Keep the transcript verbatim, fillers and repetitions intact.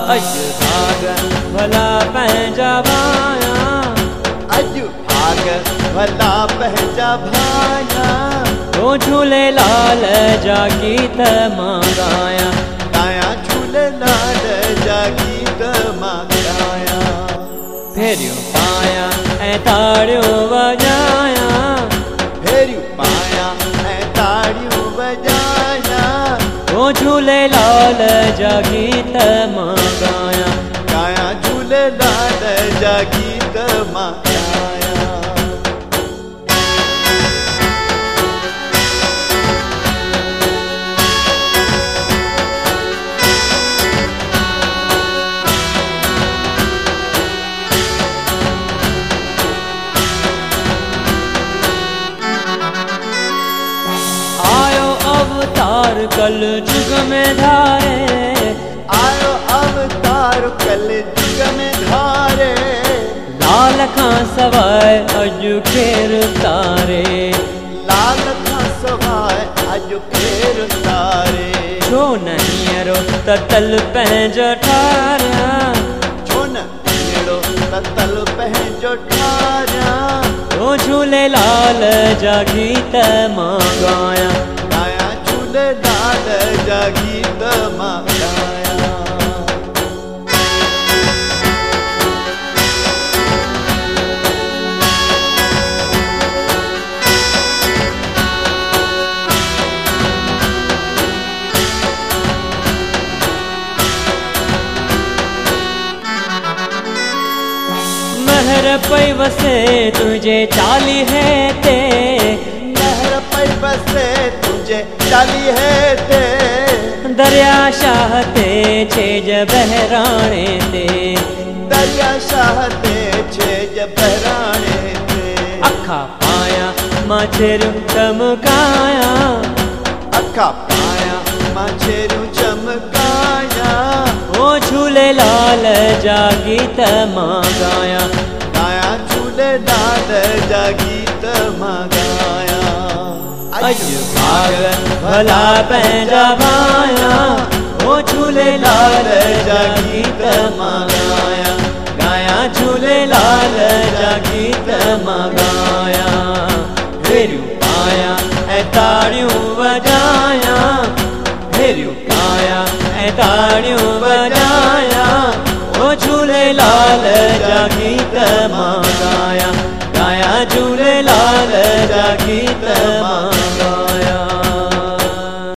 अज भाग भला पंहिंजा भाया, अज भाग भला पंहिंजा भाया, तो झूलेलाल जा गीत मां गाया, गाया झूलेलाल जा गीत मां गाया। फेरियूं पाया ऐं ताड़ियूं वॼाया, फेरियूं पाया ऐं ताड़ियूं वॼाया, तो झूलेलाल जा गीत मां गाया, गाया झूलेलाल जा गीत मां गाया। आयो अवतार कल जुग में धारे, आयो अवतार कल जुग में धारे, लाल खां सवाइ अॼु केरु तारे, लाल खां सवाइ अॼु केरु तारे। छो न हींअरो त तल पंहिंजो ठारिया, छो न हींअरो त तल पंहिंजो ठारिया, तो झूलेलाल जा गीत मां गाया, गाया झूलेलाल जा गीत मां गाया। महर पई वसे तुझे चालीहे ते, महर पई वसे तुझे चालीहे ते, दरिया शाह ते छेज बहराणे ते, दरिया शाह ते छेज बहराणे ते। अखा पाया मां छेरूं चमकाया, अखा पाया मां छेरूं चमकाया, ओ झूलेलाल जा गीत मां गाया, गाया झूलेलाल जा गीत मां गाया। अज भाग भला पंहिंजा भाया, ओ झूलेलाल जा गीत मां गाया, गाया झूलेलाल जा गीत मां गाया। फेरियूं पाया ऐं ताड़ियूं वॼाया, फेरियूं पाया ऐं ताड़ियूं वॼाया, ओ झूलेलाल जा गीत मां गाया।